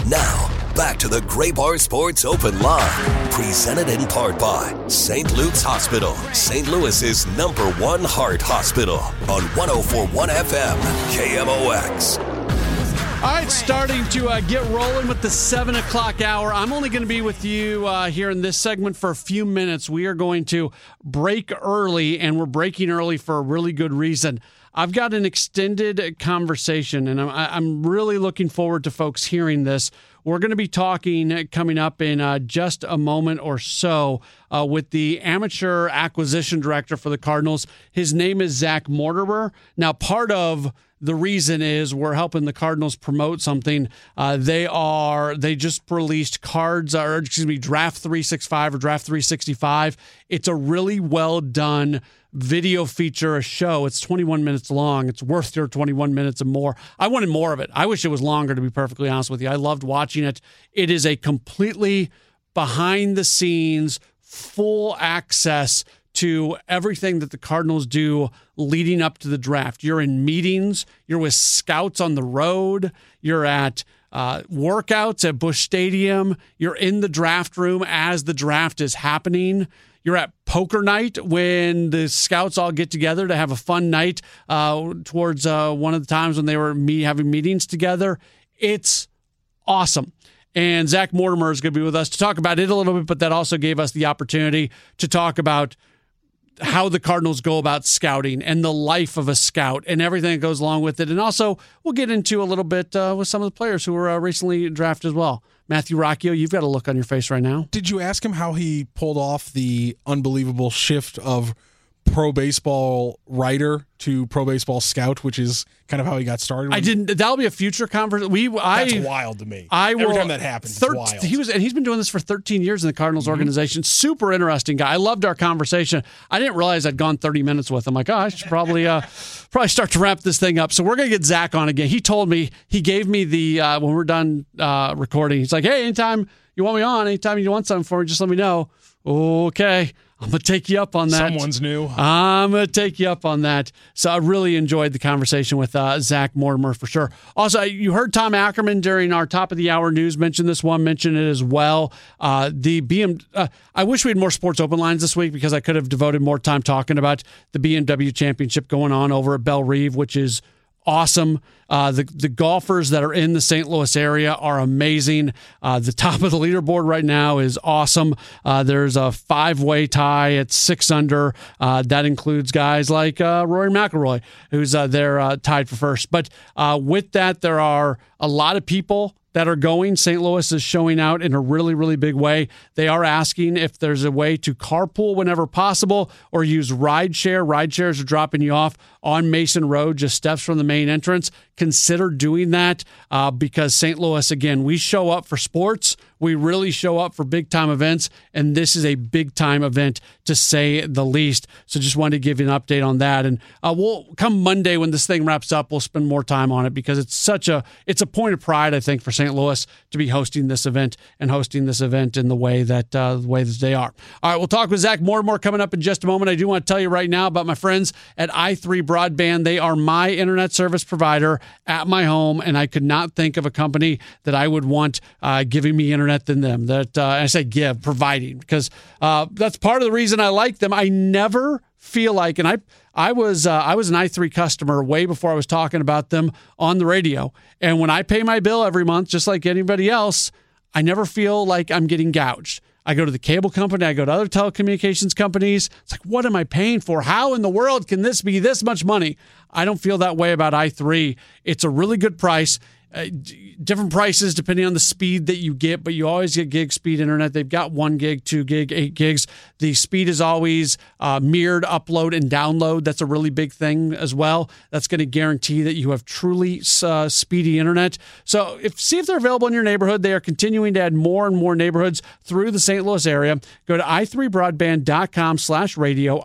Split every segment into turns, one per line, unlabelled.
Now, back to the Gray Bar Sports Open Line, presented in part by St. Luke's Hospital, St. Louis's #1 heart hospital on 104.1 FM, KMOX.
All right, starting to get rolling with the 7 o'clock hour. I'm only going to be with you here in this segment for a few minutes. We are going to break early, and we're breaking early for a really good reason. I've got an extended conversation, and I'm really looking forward to folks hearing this. We're going to be talking coming up in just a moment or so with the amateur acquisition director for the Cardinals. His name is Zach Mortimer. Now, part of the reason is we're helping the Cardinals promote something. They just released Draft 365 or Draft 365. It's a really well done video feature, a show. It's 21 minutes long. It's worth your 21 minutes and more. I wanted more of it. I wish it was longer, to be perfectly honest with you. I loved watching it. It is a completely behind the scenes, full access to everything that the Cardinals do leading up to the draft. You're in meetings. You're with scouts on the road. You're at workouts at Busch Stadium. You're in the draft room as the draft is happening. You're at poker night when the scouts all get together to have a fun night towards one of the times when they were having meetings together. It's awesome. And Zach Mortimer is going to be with us to talk about it a little bit, but that also gave us the opportunity to talk about how the Cardinals go about scouting and the life of a scout and everything that goes along with it. And also, we'll get into a little bit with some of the players who were recently drafted as well. Matthew Rocchio, you've got a look on your face right now.
Did you ask him how he pulled off the unbelievable shift of pro baseball writer to pro baseball scout, which is kind of how he got started?
I didn't. That'll be a future conversation.
That's wild to me. Every time that happens, it's wild.
He's been doing this for 13 years in the Cardinals organization. Super interesting guy. I loved our conversation. I didn't realize I'd gone 30 minutes with him. Like, I should probably start to wrap this thing up. So we're going to get Zach on again. He told me, he gave me the, when we're done recording, he's like, hey, anytime you want me on, anytime you want something for me, just let me know. Okay. I'm going to take you up on that.
Someone's new.
I'm going to take you up on that. So I really enjoyed the conversation with Zach Mortimer for sure. Also, you heard Tom Ackerman during our top of the hour news mention it as well. I wish we had more sports open lines this week because I could have devoted more time talking about the BMW Championship going on over at Belle-Rive, which is awesome. The golfers that are in the St. Louis area are amazing. The top of the leaderboard right now is awesome. There's a 5-way tie at 6 under. That includes guys like Rory McIlroy, who's there tied for first. But with that, there are a lot of people that are going. St. Louis is showing out in a really, really big way. They are asking if there's a way to carpool whenever possible or use rideshare. Rideshares are dropping you off on Mason Road, just steps from the main entrance. Consider doing that because St. Louis, again, we show up for sports. We really show up for big-time events, and this is a big-time event, to say the least. So just wanted to give you an update on that. And we'll come Monday when this thing wraps up, we'll spend more time on it because it's a point of pride, I think, for St. Louis to be hosting this event in the way that they are. All right, we'll talk with Zach Mortimer coming up in just a moment. I do want to tell you right now about my friends at i3 Broadband. They are my internet service provider at my home, and I could not think of a company that I would want giving me internet than them. That I say providing, because that's part of the reason I like them. I never feel like, and I was an i3 customer way before I was talking about them on the radio. And when I pay my bill every month, just like anybody else, I never feel like I'm getting gouged. I go to the cable company, I go to other telecommunications companies. It's like, what am I paying for? How in the world can this be this much money? I don't feel that way about i3. It's a really good price. Different prices depending on the speed that you get, but you always get gig speed internet. They've got 1 gig, 2 gig, 8 gigs. The speed is always mirrored upload and download. That's a really big thing as well. That's going to guarantee that you have truly speedy internet. So see if they're available in your neighborhood. They are continuing to add more and more neighborhoods through the St. Louis area. Go to i3broadband.com/radio,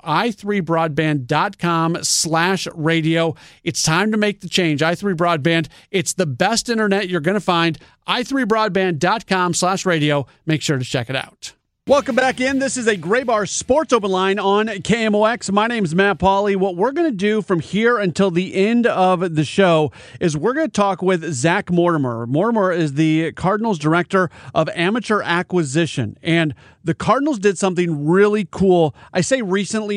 i3broadband.com/radio. It's time to make the change. i3 Broadband, it's the best internet you're going to find. i3broadband.com/radio. Make sure to check it out. Welcome back in. This is a Gray Bar Sports Open Line on KMOX. My name is Matt Pauley. What we're going to do from here until the end of the show is we're going to talk with Zach Mortimer. Mortimer is the Cardinals Director of Amateur Acquisition, and the Cardinals did something really cool. I say recently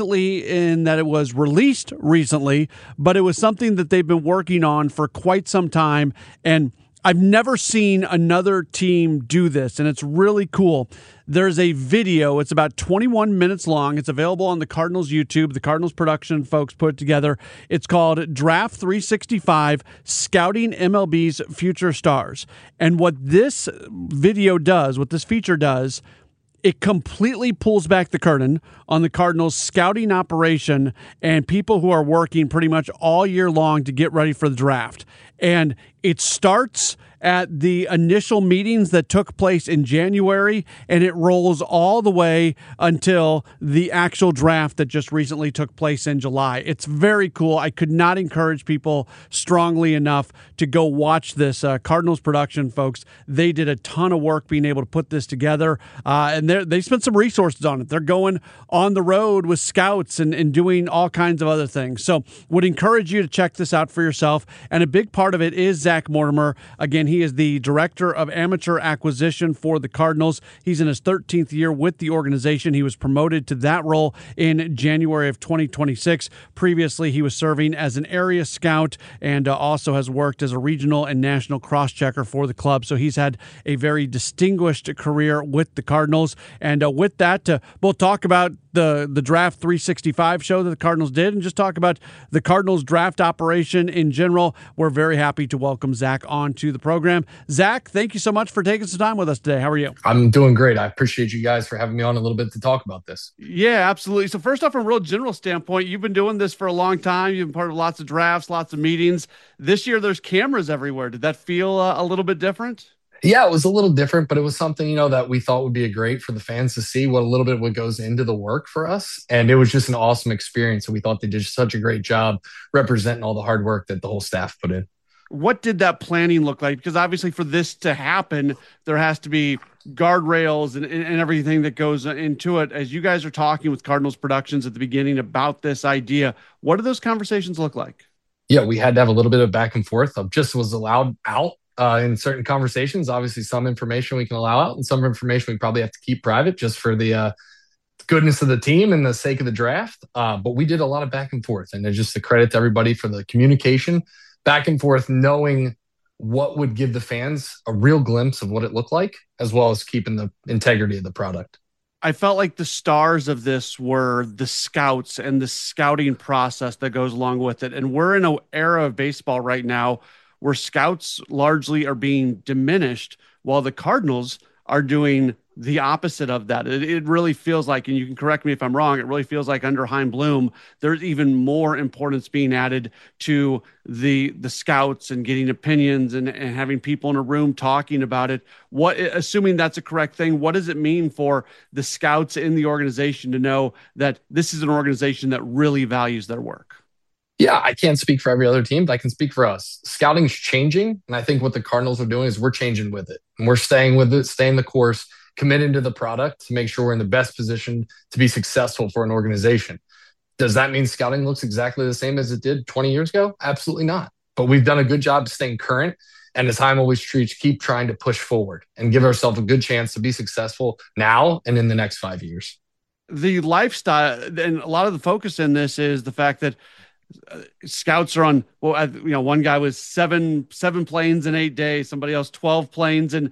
in that it was released recently, but it was something that they've been working on for quite some time, and I've never seen another team do this, and it's really cool. There's a video. It's about 21 minutes long. It's available on the Cardinals YouTube. The Cardinals production folks put it together. It's called Draft 365, Scouting MLB's Future Stars. And what this video does, what this feature does, it completely pulls back the curtain on the Cardinals' scouting operation and people who are working pretty much all year long to get ready for the draft. And it starts at the initial meetings that took place in January, and it rolls all the way until the actual draft that just recently took place in July. It's very cool. I could not encourage people strongly enough to go watch this. Cardinals production folks, they did a ton of work being able to put this together, and they spent some resources on it. They're going on the road with scouts and doing all kinds of other things. So would encourage you to check this out for yourself. And a big part of it is Zach Mortimer. Again, he is the Director of Amateur Acquisition for the Cardinals. He's in his 13th year with the organization. He was promoted to that role in January of 2026. Previously, he was serving as an area scout and also has worked as a regional and national cross-checker for the club. So he's had a very distinguished career with the Cardinals. And with that, we'll talk about the Draft 365 show that the Cardinals did and just talk about the Cardinals draft operation in general. We're very happy to welcome Zach onto the program. Zach, thank you so much for taking some time with us today. How are you?
I'm doing great. I appreciate you guys for having me on a little bit to talk about this.
Yeah, absolutely. So first off, from a real general standpoint, you've been doing this for a long time. You've been part of lots of drafts, lots of meetings. This year, there's cameras everywhere. Did that feel a little bit different?
Yeah, it was a little different, but it was something, that we thought would be great for the fans to see what a little bit what goes into the work for us. And it was just an awesome experience. And we thought they did such a great job representing all the hard work that the whole staff put in.
What did that planning look like? Because obviously for this to happen, there has to be guardrails and everything that goes into it. As you guys are talking with Cardinals Productions at the beginning about this idea, what do those conversations look like?
Yeah, we had to have a little bit of back and forth of just was allowed out in certain conversations. Obviously, some information we can allow out and some information we probably have to keep private just for the goodness of the team and the sake of the draft. But we did a lot of back and forth, and there's just a credit to everybody for the communication back and forth, knowing what would give the fans a real glimpse of what it looked like, as well as keeping the integrity of the product.
I felt like the stars of this were the scouts and the scouting process that goes along with it. And we're in an era of baseball right now where scouts largely are being diminished while the Cardinals are doing the opposite of that. It really feels like, and you can correct me if I'm wrong, it really feels like under Chaim Bloom, there's even more importance being added to the scouts and getting opinions and having people in a room talking about it. Assuming that's a correct thing, what does it mean for the scouts in the organization to know that this is an organization that really values their work?
Yeah, I can't speak for every other team, but I can speak for us. Scouting's changing, and I think what the Cardinals are doing is we're changing with it. And we're staying with it, staying the course, committing to the product to make sure we're in the best position to be successful for an organization. Does that mean scouting looks exactly the same as it did 20 years ago? Absolutely not. But we've done a good job staying current, and as Chaim always treats, keep trying to push forward and give ourselves a good chance to be successful now and in the next 5 years.
The lifestyle, and a lot of the focus in this is the fact that scouts are on, one guy was seven planes in 8 days, somebody else 12 planes in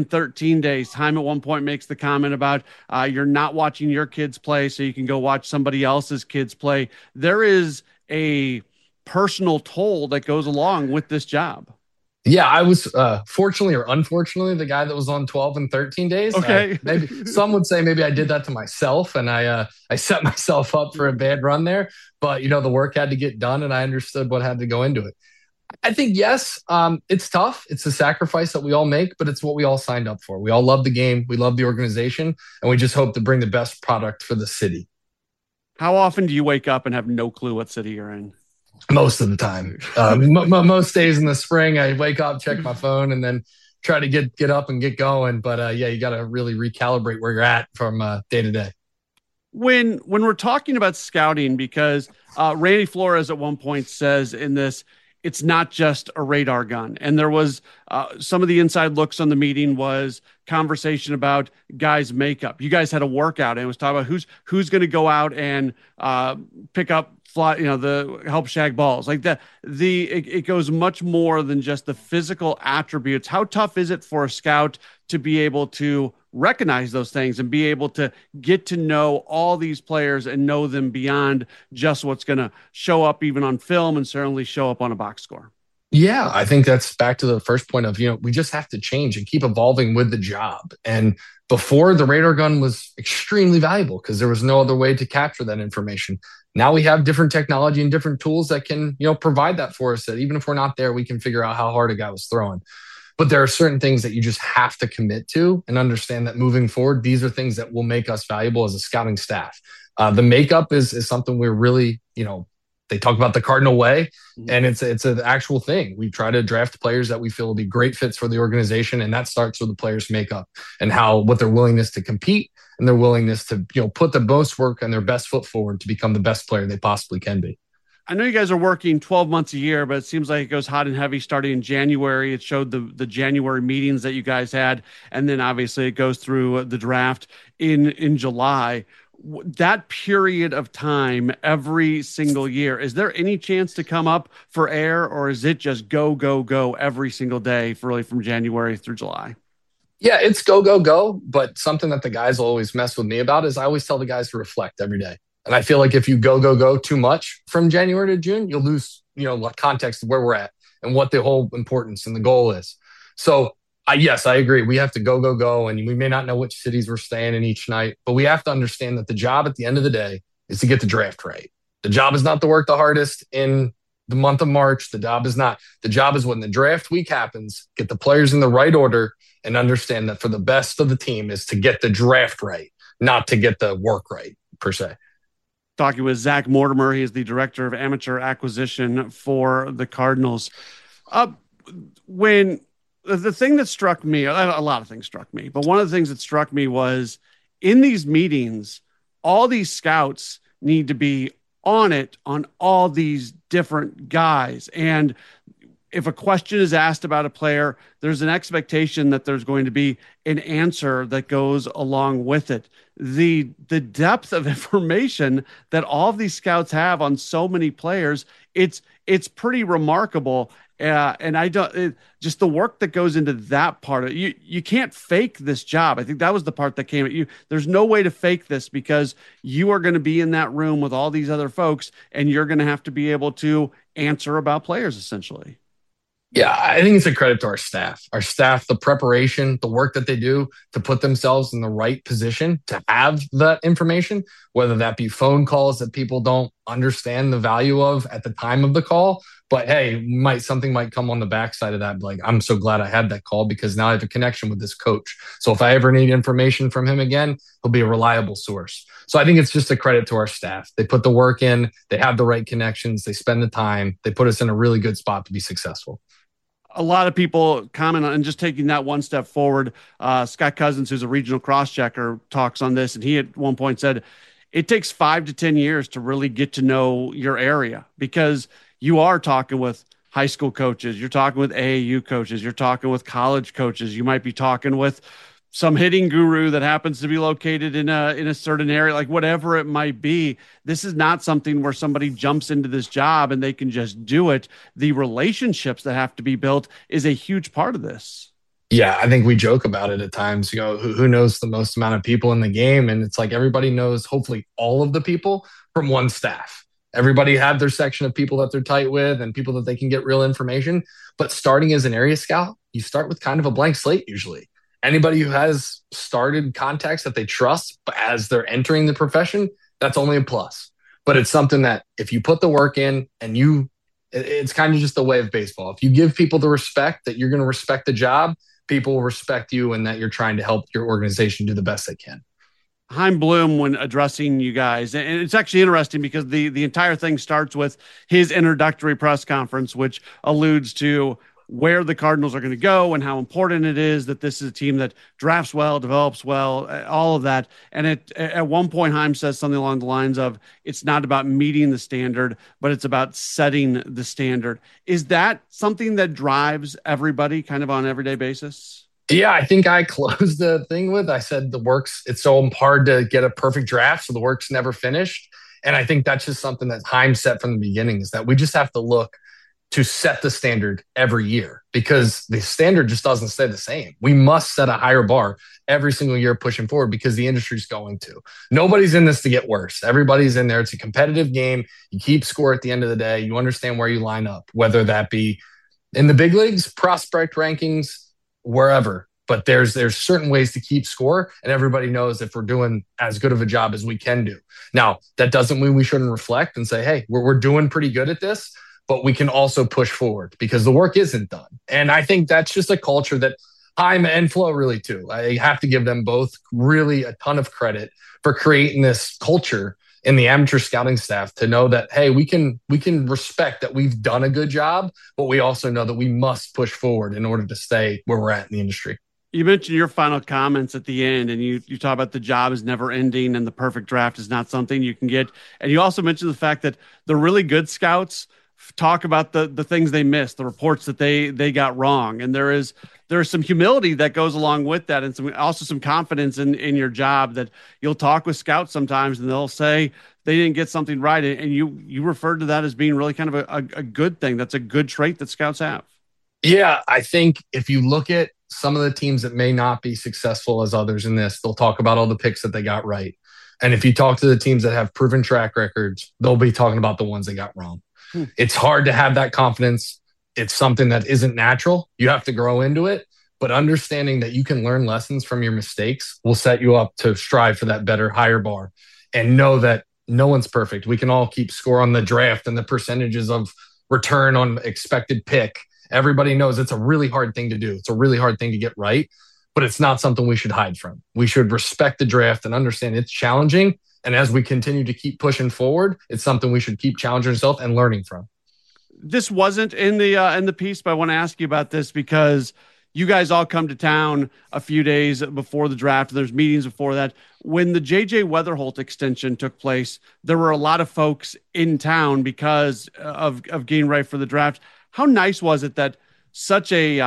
13 days. Chaim at one point makes the comment about you're not watching your kids play so you can go watch somebody else's kids play. There is a personal toll that goes along with this job.
Yeah, I was fortunately or unfortunately the guy that was on 12 and 13 days.
Okay.
Maybe some would say maybe I did that to myself and I set myself up for a bad run there. But, the work had to get done and I understood what had to go into it. I think, yes, it's tough. It's a sacrifice that we all make, but it's what we all signed up for. We all love the game. We love the organization, and we just hope to bring the best product for the city.
How often do you wake up and have no clue what city you're in?
Most of the time. Most days in the spring, I wake up, check my phone, and then try to get up and get going. But yeah, you got to really recalibrate where you're at from day to day.
When we're talking about scouting, because Randy Flores at one point says in this, it's not just a radar gun. And there was some of the inside looks on the meeting was conversation about guys' makeup. You guys had a workout and it was talking about who's going to go out and pick up the help shag balls like that. It goes much more than just the physical attributes. How tough is it for a scout to be able to recognize those things and be able to get to know all these players and know them beyond just what's going to show up even on film and certainly show up on a box score?
Yeah, I think that's back to the first point of, we just have to change and keep evolving with the job. And before, the radar gun was extremely valuable because there was no other way to capture that information. Now we have different technology and different tools that can, provide that for us, that even if we're not there, we can figure out how hard a guy was throwing. But there are certain things that you just have to commit to and understand that moving forward, these are things that will make us valuable as a scouting staff. The makeup is something we're really, they talk about the Cardinal way, and it's an actual thing. We try to draft players that we feel will be great fits for the organization, and that starts with the players' makeup and what their willingness to compete and their willingness to put the most work and their best foot forward to become the best player they possibly can be.
I know you guys are working 12 months a year, but it seems like it goes hot and heavy starting in January. It showed the January meetings that you guys had, and then obviously it goes through the draft in July. That period of time every single year, is there any chance to come up for air, or is it just go every single day really from January through July?
Yeah, it's go. But something that the guys will always mess with me about is I always tell the guys to reflect every day. And I feel like if you go too much from January to June, you'll lose, context of where we're at and what the whole importance and the goal is. So yes, I agree. We have to go. And we may not know which cities we're staying in each night, but we have to understand that the job at the end of the day is to get the draft right. The job is not to work the hardest in the month of March. The job is when the draft week happens, get the players in the right order and understand that for the best of the team is to get the draft right, not to get the work right per se.
Talking with Zach Mortimer. He is the director of amateur acquisition for the Cardinals. When the thing that struck me, a lot of things struck me, but one of the things that struck me was in these meetings, all these scouts need to be on it on all these different guys. And if a question is asked about a player, there's an expectation that there's going to be an answer that goes along with it. The depth of information that all of these scouts have on so many players, it's pretty remarkable. And just the work that goes into that part of it, you can't fake this job. I think that was the part that came at you. There's no way to fake this because you are going to be in that room with all these other folks and you're going to have to be able to answer about players essentially.
Yeah, I think it's a credit to our staff. Our staff, the preparation, the work that they do to put themselves in the right position to have that information, whether that be phone calls that people don't understand the value of at the time of the call. But hey, something might come on the backside of that. Like, I'm so glad I had that call because now I have a connection with this coach. So if I ever need information from him again, he'll be a reliable source. So I think it's just a credit to our staff. They put the work in, they have the right connections, they spend the time, they put us in a really good spot to be successful.
A lot of people comment on, and just taking that one step forward, Scott Cousins, who's a regional cross-checker, talks on this, and he at one point said, it takes 5 to 10 years to really get to know your area because you are talking with high school coaches, you're talking with AAU coaches, you're talking with college coaches, you might be talking with some hitting guru that happens to be located in a certain area, like whatever it might be. This is not something where somebody jumps into this job and they can just do it. The relationships that have to be built is a huge part of this.
Yeah, I think we joke about it at times, who knows the most amount of people in the game. And it's like everybody knows hopefully all of the people from one staff. Everybody had their section of people that they're tight with and people that they can get real information. But starting as an area scout, you start with kind of a blank slate usually. Anybody who has started contacts that they trust as they're entering the profession, that's only a plus. But it's something that if you put the work in and it's kind of just the way of baseball. If you give people the respect that you're going to respect the job, people will respect you and that you're trying to help your organization do the best they can.
Chaim Bloom, when addressing you guys, and it's actually interesting because the entire thing starts with his introductory press conference, which alludes to where the Cardinals are going to go and how important it is that this is a team that drafts well, develops well, all of that. And at one point, Heim says something along the lines of, it's not about meeting the standard, but it's about setting the standard. Is that something that drives everybody kind of on an everyday basis?
Yeah, I think I closed the thing with, I said it's so hard to get a perfect draft, so the work's never finished. And I think that's just something that Heim set from the beginning, is that we just have to look to set the standard every year, because the standard just doesn't stay the same. We must set a higher bar every single year pushing forward, because the industry's going to. Nobody's in this to get worse. Everybody's in there. It's a competitive game. You keep score at the end of the day. You understand where you line up, whether that be in the big leagues, prospect rankings, wherever. But there's certain ways to keep score, and everybody knows if we're doing as good of a job as we can do. Now, that doesn't mean we shouldn't reflect and say, hey, we're doing pretty good at this, but we can also push forward because the work isn't done. And I think that's just a culture that Heim and Flo really too. I have to give them both really a ton of credit for creating this culture in the amateur scouting staff to know that, hey, we can respect that we've done a good job, but we also know that we must push forward in order to stay where we're at in the industry.
You mentioned your final comments at the end, and you talk about the job is never ending and the perfect draft is not something you can get. And you also mentioned the fact that the really good scouts talk about the things they missed, the reports that they got wrong. And there is some humility that goes along with that, and some confidence in your job, that you'll talk with scouts sometimes and they'll say they didn't get something right. And you referred to that as being really kind of a good thing. That's a good trait that scouts have.
Yeah, I think if you look at some of the teams that may not be successful as others in this, they'll talk about all the picks that they got right. And if you talk to the teams that have proven track records, they'll be talking about the ones they got wrong. It's hard to have that confidence. It's something that isn't natural. You have to grow into it. But understanding that you can learn lessons from your mistakes will set you up to strive for that better, higher bar. And know that no one's perfect. We can all keep score on the draft and the percentages of return on expected pick. Everybody knows it's a really hard thing to do. It's a really hard thing to get right, but it's not something we should hide from. We should respect the draft and understand it's challenging. And as we continue to keep pushing forward, it's something we should keep challenging ourselves and learning from.
This wasn't in the piece, but I want to ask you about this because you guys all come to town a few days before the draft. There's meetings before that. When the J.J. Weatherholt extension took place, there were a lot of folks in town because of getting ready for the draft. How nice was it that such a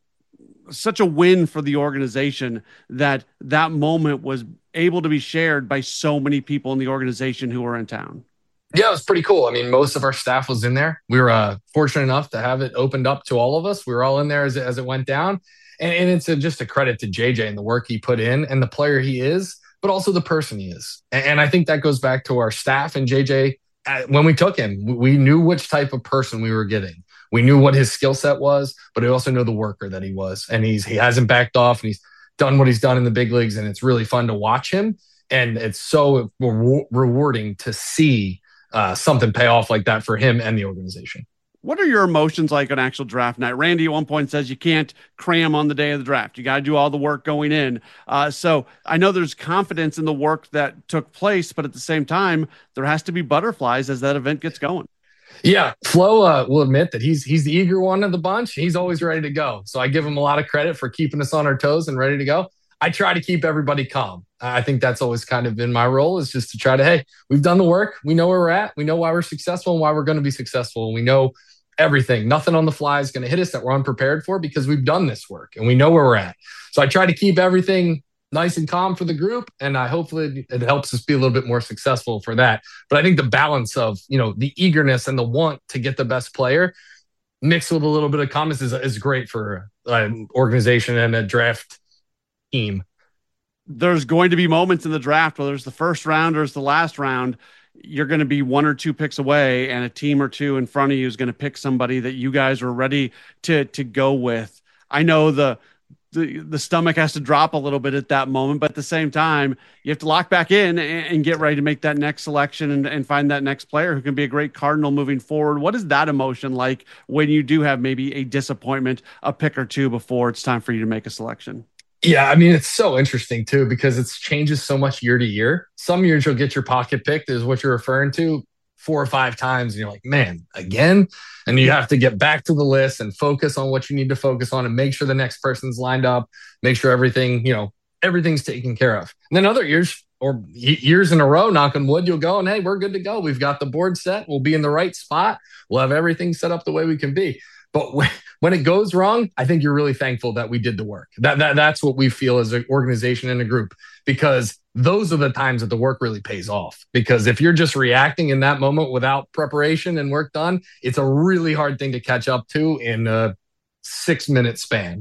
win for the organization that moment was able to be shared by so many people in the organization who were in town?
Yeah, it was pretty cool. I mean, most of our staff was in there. We were fortunate enough to have it opened up to all of us. We were all in there as it went down. And it's just a credit to JJ and the work he put in and the player he is, but also the person he is. And I think that goes back to our staff and JJ. When we took him, we knew which type of person we were getting. We knew what his skill set was, but we also know the worker that he was. And he hasn't backed off, and he's done what he's done in the big leagues. And it's really fun to watch him. And it's so rewarding to see something pay off like that for him and the organization.
What are your emotions like on actual draft night? Randy at one point says you can't cram on the day of the draft. You got to do all the work going in. So I know there's confidence in the work that took place, but at the same time, there has to be butterflies as that event gets going.
Yeah, Flo will admit that he's the eager one of the bunch. He's always ready to go. So I give him a lot of credit for keeping us on our toes and ready to go. I try to keep everybody calm. I think that's always kind of been my role, is just to try to, hey, we've done the work. We know where we're at. We know why we're successful and why we're going to be successful. We know everything. Nothing on the fly is going to hit us that we're unprepared for, because we've done this work and we know where we're at. So I try to keep everything nice and calm for the group, and hopefully it helps us be a little bit more successful for that. But I think the balance of, the eagerness and the want to get the best player mixed with a little bit of calmness is great for an organization and a draft team.
There's going to be moments in the draft, whether it's the first round or it's the last round, you're going to be one or two picks away, and a team or two in front of you is going to pick somebody that you guys are ready to go with. I know the stomach has to drop a little bit at that moment, but at the same time, you have to lock back in and get ready to make that next selection and find that next player who can be a great Cardinal moving forward. What is that emotion like when you do have maybe a disappointment, a pick or two before it's time for you to make a selection?
Yeah, I mean, it's so interesting too, because it changes so much year to year. Some years you'll get your pocket picked, is what you're referring to. 4 or 5 times and you're like, man, again? And you have to get back to the list and focus on what you need to focus on and make sure the next person's lined up, make sure everything's taken care of. And then other years or years in a row, knock on wood, you'll go and, hey, we're good to go. We've got the board set. We'll be in the right spot. We'll have everything set up the way we can be. But when it goes wrong, I think you're really thankful that we did the work. That's what we feel as an organization and a group, because those are the times that the work really pays off. Because if you're just reacting in that moment without preparation and work done, it's a really hard thing to catch up to in a 6-minute span.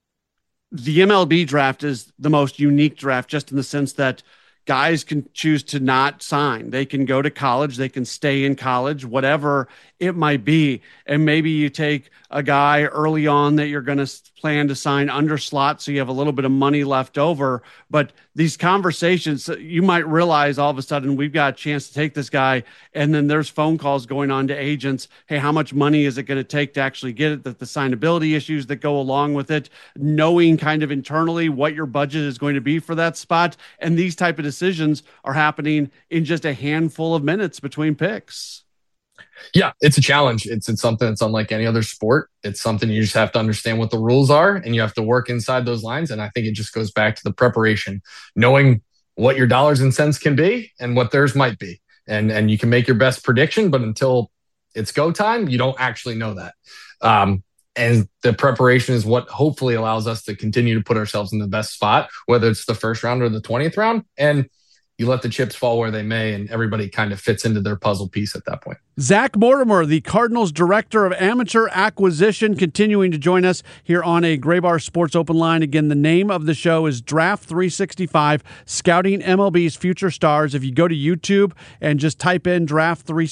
The MLB draft is the most unique draft, just in the sense that guys can choose to not sign. They can go to college. They can stay in college, whatever it might be. And maybe you take a guy early on that you're going to plan to sign under slot, so you have a little bit of money left over. But these conversations, you might realize all of a sudden we've got a chance to take this guy, and then there's phone calls going on to agents. Hey, how much money is it going to take to actually get it? The signability issues that go along with it, knowing kind of internally what your budget is going to be for that spot. And these type of decisions are happening in just a handful of minutes between picks.
Yeah, it's a challenge. It's something that's unlike any other sport. It's something you just have to understand what the rules are, and you have to work inside those lines. And I think it just goes back to the preparation, knowing what your dollars and cents can be and what theirs might be. And you can make your best prediction, but until it's go time, you don't actually know that. And the preparation is what hopefully allows us to continue to put ourselves in the best spot, whether it's the first round or the 20th round. And you let the chips fall where they may, and everybody kind of fits into their puzzle piece at that point.
Zach Mortimer, the Cardinals Director of Amateur Acquisition, continuing to join us here on a Graybar Sports Open Line. Again, the name of the show is Draft 365, Scouting MLB's Future Stars. If you go to YouTube and just type in draft and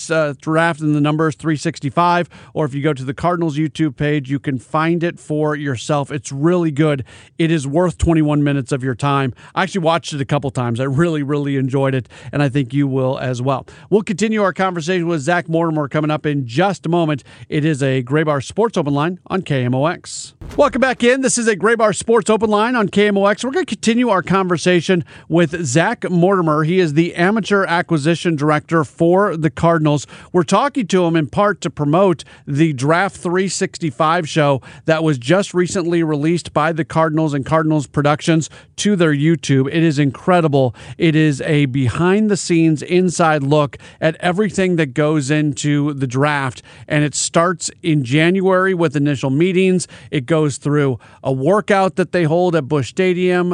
the numbers 365, or if you go to the Cardinals YouTube page, you can find it for yourself. It's really good. It is worth 21 minutes of your time. I actually watched it a couple times. I really, really enjoyed it, and I think you will as well. We'll continue our conversation with Zach Mortimer coming up in just a moment. It is a Graybar Sports Open Line on KMOX. Welcome back in. This is a Graybar Sports Open Line on KMOX. We're going to continue our conversation with Zach Mortimer. He is the Amateur Acquisition Director for the Cardinals. We're talking to him in part to promote the Draft 365 show that was just recently released by the Cardinals and Cardinals Productions to their YouTube. It is incredible. It is a behind-the-scenes inside look at everything that goes into the draft, and it starts in January with initial meetings. It goes through a workout that they hold at Busch Stadium,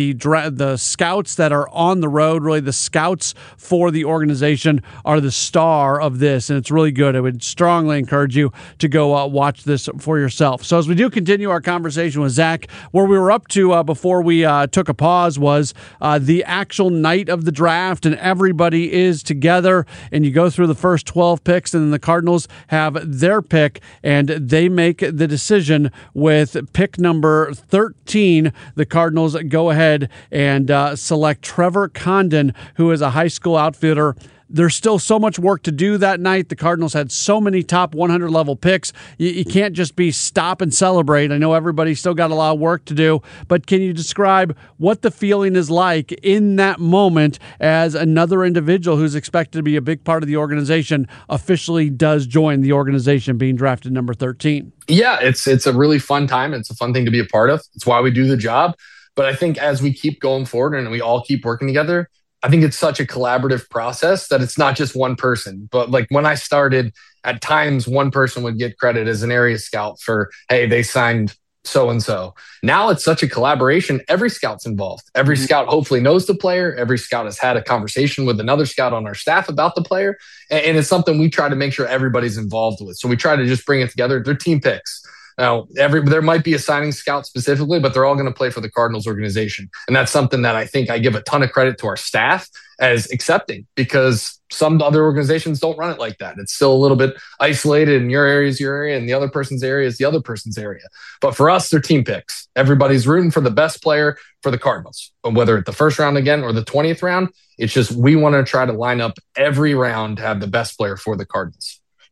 the scouts that are on the road, really the scouts for the organization are the star of this, and it's really good. I would strongly encourage you to go watch this for yourself. So as we do continue our conversation with Zach, where we were up to before we took a pause was the actual night of the draft, and everybody is together, and you go through the first 12 picks, and then the Cardinals have their pick, and they make the decision with pick number 13. The Cardinals go ahead and select Trevor Condon, who is a high school outfielder. There's still so much work to do that night. The Cardinals had so many top 100 level picks. You can't just be stop and celebrate. I know everybody's still got a lot of work to do, but can you describe what the feeling is like in that moment as another individual who's expected to be a big part of the organization officially does join the organization, being drafted number 13?
Yeah, it's a really fun time. It's a fun thing to be a part of. It's why we do the job. But I think as we keep going forward and we all keep working together, I think it's such a collaborative process that it's not just one person. But like when I started, at times one person would get credit as an area scout for, hey, they signed so-and-so. Now it's such a collaboration. Every scout's involved. Every scout hopefully knows the player. Every scout has had a conversation with another scout on our staff about the player. And it's something we try to make sure everybody's involved with. So we try to just bring it together. They're team picks. Now, there might be a signing scout specifically, but they're all going to play for the Cardinals organization. And that's something that I think I give a ton of credit to our staff as accepting, because some other organizations don't run it like that. It's still a little bit isolated, and your area is your area and the other person's area is the other person's area. But for us, they're team picks. Everybody's rooting for the best player for the Cardinals, whether it's the first round again or the 20th round. It's just we want to try to line up every round to have the best player for the Cardinals.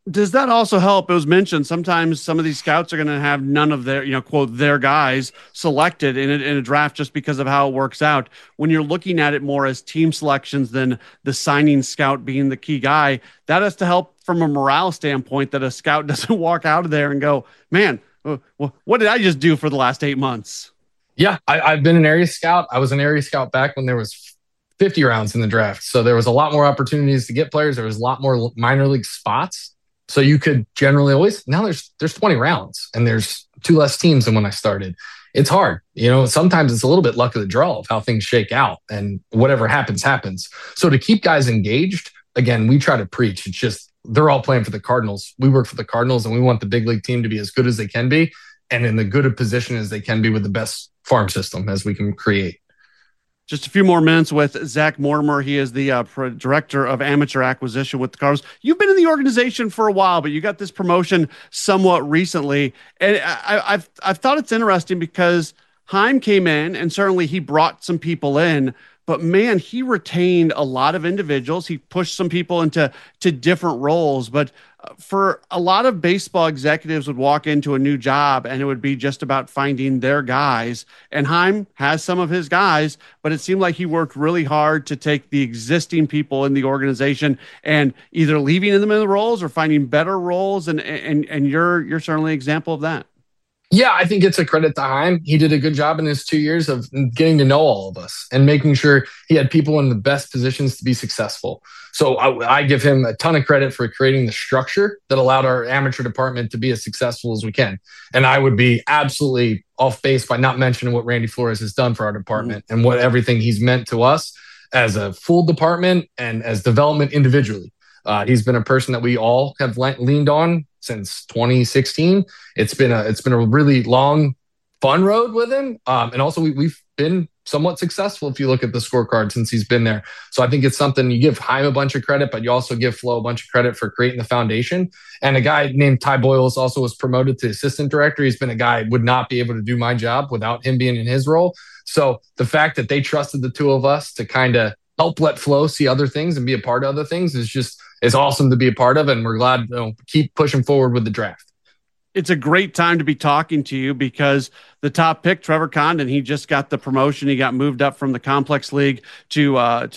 Does that also help? It was mentioned sometimes some of these scouts are going to have none of their, quote, their guys selected in a draft just because of how it works out. When you're looking at it more as team selections than the signing scout being the key guy, that has to help from a morale standpoint, that a scout doesn't walk out of there and go, man, what did I just do for the last 8 months?
Yeah, I've been an area scout. I was an area scout back when there was 50 rounds in the draft. So there was a lot more opportunities to get players. There was a lot more minor league spots. So you could generally always, now there's 20 rounds and there's 2 less teams than when I started. It's hard. Sometimes it's a little bit luck of the draw of how things shake out, and whatever happens, happens. So to keep guys engaged, again, we try to preach. It's just, they're all playing for the Cardinals. We work for the Cardinals and we want the big league team to be as good as they can be and in the good a position as they can be with the best farm system as we can create.
Just a few more minutes with Zach Mortimer. He is the director of amateur acquisition with the Cardinals. You've been in the organization for a while, but you got this promotion somewhat recently. And I've thought it's interesting because Chaim came in and certainly he brought some people in, but man, he retained a lot of individuals. He pushed some people into different roles, but for a lot of baseball executives would walk into a new job and it would be just about finding their guys. And Chaim has some of his guys, but it seemed like he worked really hard to take the existing people in the organization and either leaving them in the roles or finding better roles. And you're certainly an example of that.
Yeah, I think it's a credit to Chaim. He did a good job in his 2 years of getting to know all of us and making sure he had people in the best positions to be successful. So I give him a ton of credit for creating the structure that allowed our amateur department to be as successful as we can. And I would be absolutely off base by not mentioning what Randy Flores has done for our department and what everything he's meant to us as a full department and as development individually. He's been a person that we all have leaned on since 2016. It's been a really long, fun road with him. And also we've been somewhat successful if you look at the scorecard since he's been there. So I think it's something you give Chaim a bunch of credit, but you also give Flo a bunch of credit for creating the foundation. And a guy named Ty Boyles also was promoted to assistant director. He's been a guy who would not be able to do my job without him being in his role. So the fact that they trusted the two of us to kind of help let Flo see other things and be a part of other things is awesome to be a part of. And we're glad keep pushing forward with the draft.
It's a great time to be talking to you because the top pick, Trevor Condon, he just got the promotion. He got moved up from the complex league to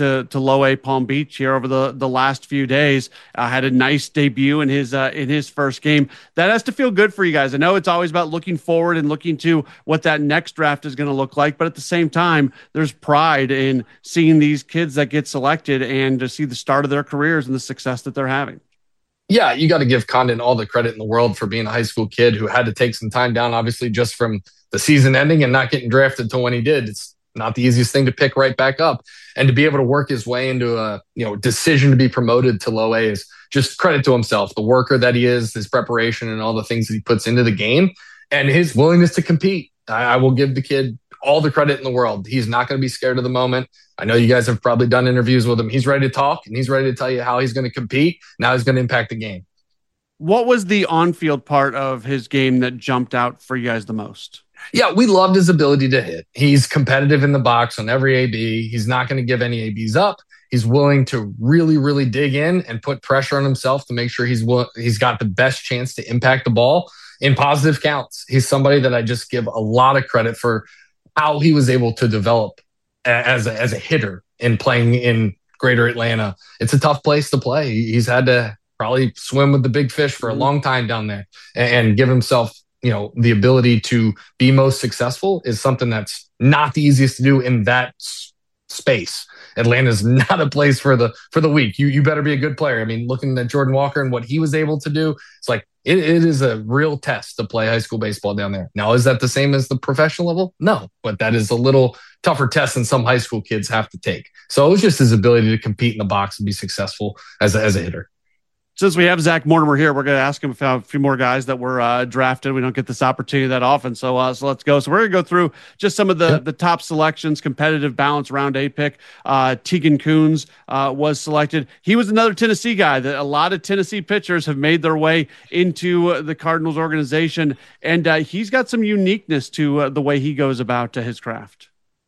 low A Palm Beach here over the last few days. Had a nice debut in his first game. That has to feel good for you guys. I know it's always about looking forward and looking to what that next draft is going to look like, but at the same time, there's pride in seeing these kids that get selected and to see the start of their careers and the success that they're having.
Yeah, you got to give Condon all the credit in the world for being a high school kid who had to take some time down, obviously, just from the season ending and not getting drafted till when he did. It's not the easiest thing to pick right back up. And to be able to work his way into a decision to be promoted to low A is just credit to himself, the worker that he is, his preparation and all the things that he puts into the game and his willingness to compete. I will give the kid all the credit in the world. He's not going to be scared of the moment. I know you guys have probably done interviews with him. He's ready to talk and he's ready to tell you how he's going to compete. Now he's going to impact the game.
What was the on-field part of his game that jumped out for you guys the most?
Yeah, we loved his ability to hit. He's competitive in the box on every AB. He's not going to give any ABs up. He's willing to really, really dig in and put pressure on himself to make sure he's got the best chance to impact the ball in positive counts. He's somebody that I just give a lot of credit for how he was able to develop as a hitter and playing in Greater Atlanta. It's a tough place to play. He's had to probably swim with the big fish for a long time down there and give himself, the ability to be most successful is something that's not the easiest to do in that space. Atlanta's not a place for the weak. You better be a good player. I mean, looking at Jordan Walker and what he was able to do, it's like it is a real test to play high school baseball down there. Now, is that the same as the professional level? No, but that is a little tougher test than some high school kids have to take. So it was just his ability to compete in the box and be successful as a hitter.
Since we have Zach Mortimer here, we're going to ask him about a few more guys that were drafted. We don't get this opportunity that often, so let's go. So we're going to go through just some of the top selections, competitive balance round A pick. Tegan Coons was selected. He was another Tennessee guy that a lot of Tennessee pitchers have made their way into the Cardinals organization, and he's got some uniqueness to the way he goes about his craft.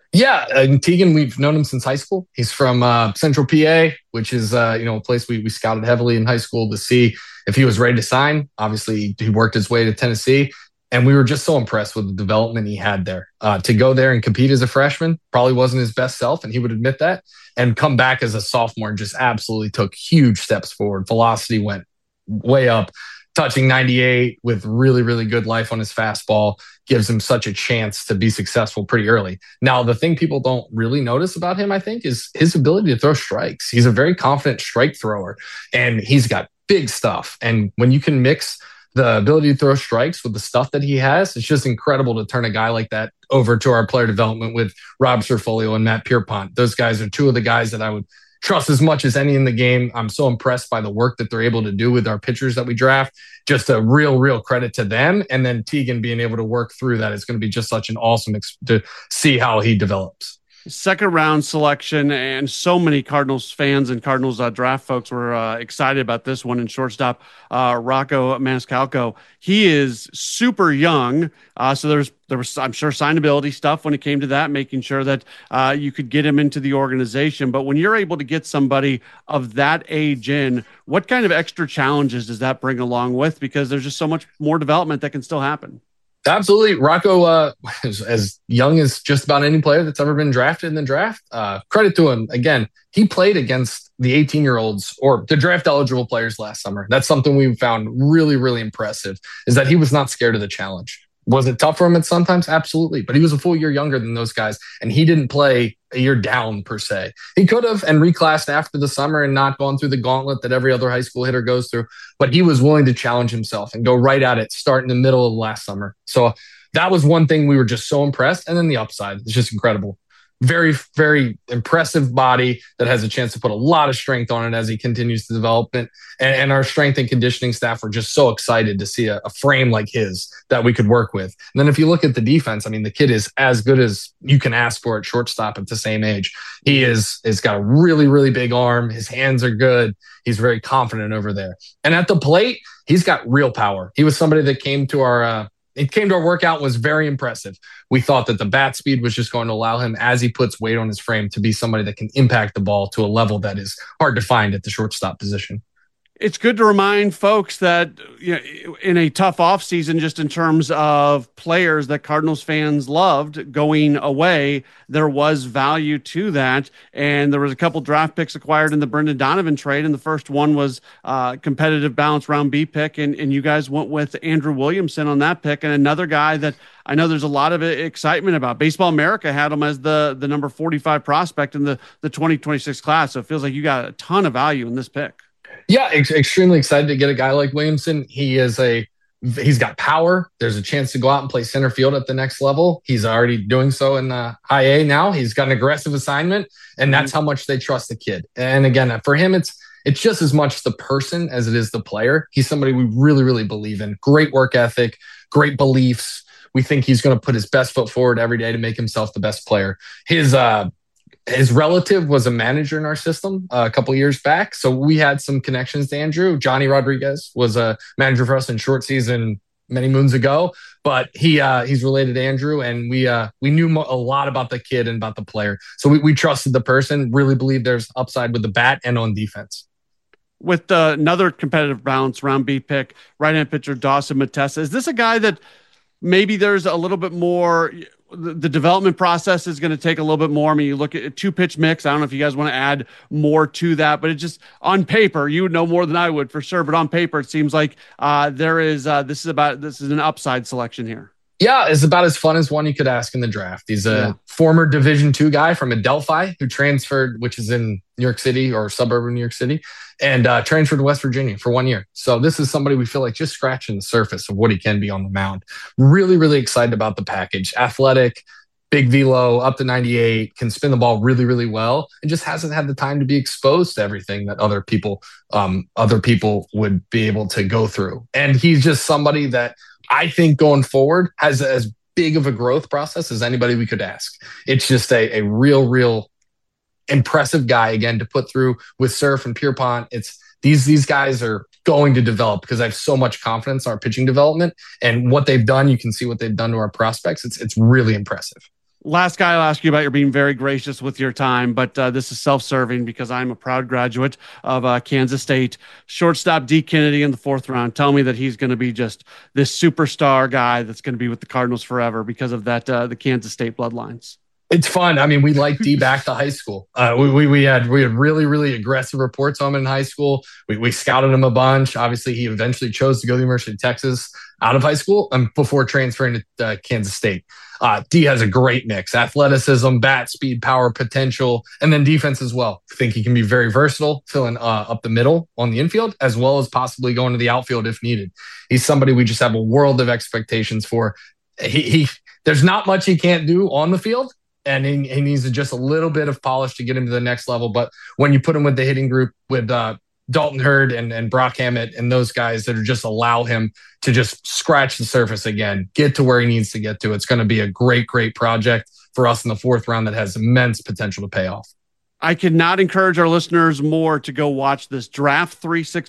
Yeah, and Teagan, we've known him since high school. He's from Central PA, which is a place we scouted heavily in high school to see if he was ready to sign. Obviously, he worked his way to Tennessee, and we were just so impressed with the development he had there. To go there and compete as a freshman probably wasn't his best self, and he would admit that. And come back as a sophomore and just absolutely took huge steps forward. Velocity went way up, touching 98 with really, really good life on his fastball gives him such a chance to be successful pretty early. Now, the thing people don't really notice about him, I think, is his ability to throw strikes. He's a very confident strike thrower, and he's got big stuff. And when you can mix the ability to throw strikes with the stuff that he has, it's just incredible to turn a guy like that over to our player development with Rob Serfolio and Matt Pierpont. Those guys are two of the guys that I would trust as much as any in the game. I'm so impressed by the work that they're able to do with our pitchers that we draft. Just a real credit to them. And then Teagan being able to work through that is going to be just such an awesome to see how he develops.
Second round selection, and so many Cardinals fans and Cardinals draft folks were excited about this one. In shortstop, Rocco Maniscalco, he is super young, so there was I'm sure signability stuff when it came to that, making sure that you could get him into the organization. But when you're able to get somebody of that age in, what kind of extra challenges does that bring along with? Because there's just so much more development that can still happen.
Absolutely. Rocco is as young as just about any player that's ever been drafted in the draft. Credit to him. Again, he played against the 18-year-olds or the draft eligible players last summer. That's something we found really impressive, is that he was not scared of the challenge. Was it tough for him at sometimes? Absolutely. But he was a full year younger than those guys, and he didn't play a year down per se. He could have and reclassed after the summer and not gone through the gauntlet that every other high school hitter goes through, but he was willing to challenge himself and go right at it, start in the middle of last summer. So that was one thing we were just so impressed. And then the upside is just incredible. Very impressive body that has a chance to put a lot of strength on it as he continues to develop it. And our strength and conditioning staff were just so excited to see a frame like his that we could work with. And then if you look at the defense, I mean, the kid is as good as you can ask for at shortstop at the same age. Has got a really big arm. His hands are good. He's very confident over there. And at the plate, he's got real power. He was somebody that came to our workout, was very impressive. We thought that the bat speed was just going to allow him, as he puts weight on his frame, to be somebody that can impact the ball to a level that is hard to find at the shortstop position.
It's good to remind folks that in a tough offseason, just in terms of players that Cardinals fans loved going away, there was value to that. And there was a couple draft picks acquired in the Brendan Donovan trade. And the first one was competitive balance round B pick. And you guys went with Andrew Williamson on that pick. And another guy that I know there's a lot of excitement about. Baseball America had him as the number 45 prospect in the 2026 class. So it feels like you got a ton of value in this pick.
Yeah, extremely excited to get a guy like Williamson. He's got power. There's a chance to go out and play center field at the next level. He's already doing so in the high A now. He's got an aggressive assignment, and that's how much they trust the kid. And again, for him, it's just as much the person as it is the player. He's somebody we really believe in. Great work ethic, great beliefs. We think he's going to put his best foot forward every day to make himself the best player. His relative was a manager in our system a couple of years back. So we had some connections to Andrew. Johnny Rodriguez was a manager for us in short season many moons ago, but he's related to Andrew, and we knew a lot about the kid and about the player. So we trusted the person, really believe there's upside with the bat and on defense.
With another competitive balance round B pick, right-hand pitcher Dawson Matessa, is this a guy that maybe there's a little bit more – the development process is going to take a little bit more? I mean, you look at a 2-pitch mix. I don't know if you guys want to add more to that, but it just on paper, you would know more than I would for sure. But on paper, it seems like this is an upside selection here.
Yeah, it's about as fun as one you could ask in the draft. He's a former Division II guy from Adelphi who transferred, which is in New York City or suburban New York City, and transferred to West Virginia for 1 year. So this is somebody we feel like just scratching the surface of what he can be on the mound. Really excited about the package. Athletic, big velo, up to 98, can spin the ball really well, and just hasn't had the time to be exposed to everything that other people would be able to go through. And he's just somebody that I think going forward has as big of a growth process as anybody we could ask. It's just a real impressive guy, again, to put through with Surf and Pierpont. It's these guys are going to develop because I have so much confidence in our pitching development and what they've done. You can see what they've done to our prospects. It's really impressive.
Last guy I'll ask you about, you're being very gracious with your time, but this is self-serving because I'm a proud graduate of Kansas State. Shortstop D. Kennedy in the 4th round. Tell me that he's going to be just this superstar guy that's going to be with the Cardinals forever because of that the Kansas State bloodlines.
It's fun. I mean, we liked D back to high school. We had really, really aggressive reports on him in high school. We scouted him a bunch. Obviously, he eventually chose to go to the University of Texas out of high school and before transferring to Kansas State. D has a great mix: athleticism, bat speed, power, potential, and then defense as well. I think he can be very versatile, filling up the middle on the infield, as well as possibly going to the outfield if needed. He's somebody we just have a world of expectations for. There's not much he can't do on the field, and he needs just a little bit of polish to get him to the next level. But when you put him with the hitting group with Dalton Hurd and Brock Hammett and those guys that are just allow him to just scratch the surface again, get to where he needs to get to, it's going to be a great, great project for us in the 4th round that has immense potential to pay off.
I cannot encourage our listeners more to go watch this Draft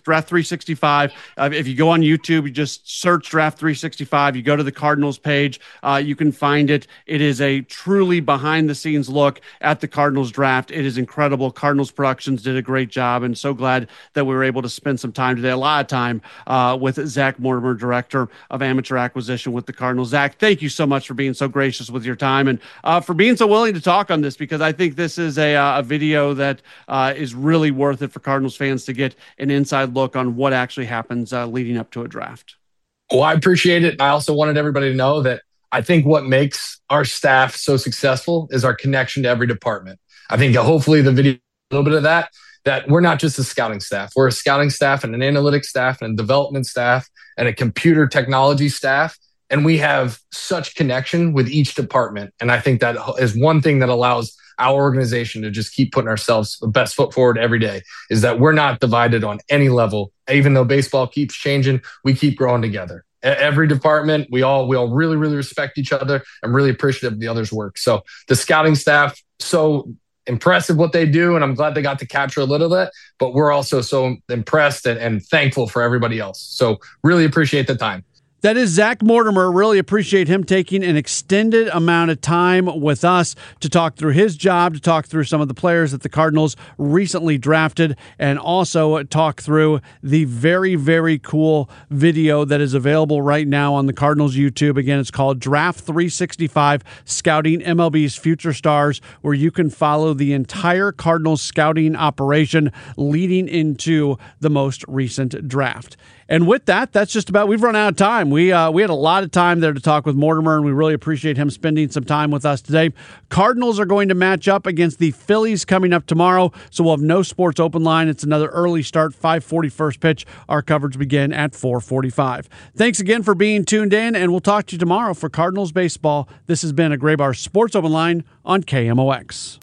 365. If you go on YouTube, you just search Draft 365. You go to the Cardinals page, you can find it. It is a truly behind-the-scenes look at the Cardinals draft. It is incredible. Cardinals Productions did a great job, and so glad that we were able to spend some time today, a lot of time, with Zach Mortimer, Director of Amateur Acquisition with the Cardinals. Zach, thank you so much for being so gracious with your time and for being so willing to talk on this, because I think this is a video that is really worth it for Cardinals fans to get an inside look on what actually happens leading up to a draft.
Well, I appreciate it. I also wanted everybody to know that I think what makes our staff so successful is our connection to every department. I think hopefully the video, a little bit of that we're not just a scouting staff. We're a scouting staff and an analytics staff and a development staff and a computer technology staff. And we have such connection with each department. And I think that is one thing that allows our organization to just keep putting ourselves the best foot forward every day, is that we're not divided on any level. Even though baseball keeps changing, we keep growing together. Every department, we all really, really respect each other and really appreciative of the other's work. So the scouting staff, so impressive what they do, and I'm glad they got to capture a little of that, but we're also so impressed and thankful for everybody else. So really appreciate the time.
That is Zach Mortimer. Really appreciate him taking an extended amount of time with us to talk through his job, to talk through some of the players that the Cardinals recently drafted, and also talk through the very, very cool video that is available right now on the Cardinals YouTube. Again, it's called Draft 365, Scouting MLB's Future Stars, where you can follow the entire Cardinals scouting operation leading into the most recent draft. And with that, that's just about, we've run out of time. We had a lot of time there to talk with Mortimer, and we really appreciate him spending some time with us today. Cardinals are going to match up against the Phillies coming up tomorrow, so we'll have no Sports Open Line. It's another early start, 5:40 first pitch. Our coverage begin at 4:45. Thanks again for being tuned in, and we'll talk to you tomorrow for Cardinals baseball. This has been a Graybar Sports Open Line on KMOX.